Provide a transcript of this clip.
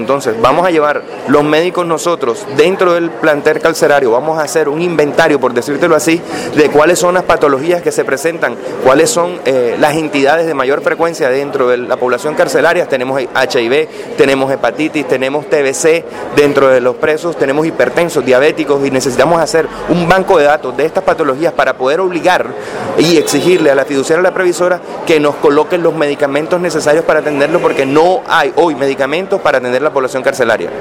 Entonces, vamos a llevar los médicos nosotros dentro del plantel carcelario, vamos a hacer un inventario, por decírtelo así, de cuáles son las patologías que se presentan, cuáles son las entidades de mayor frecuencia dentro de la población carcelaria. Tenemos HIV, tenemos hepatitis, tenemos TBC dentro de los presos, tenemos hipertensos, diabéticos, y necesitamos hacer un banco de datos de estas patologías para poder obligar y exigirle a la fiduciaria, a la previsora, que nos coloquen los medicamentos necesarios para atenderlo, porque no hay hoy medicamentos para atender la población carcelaria.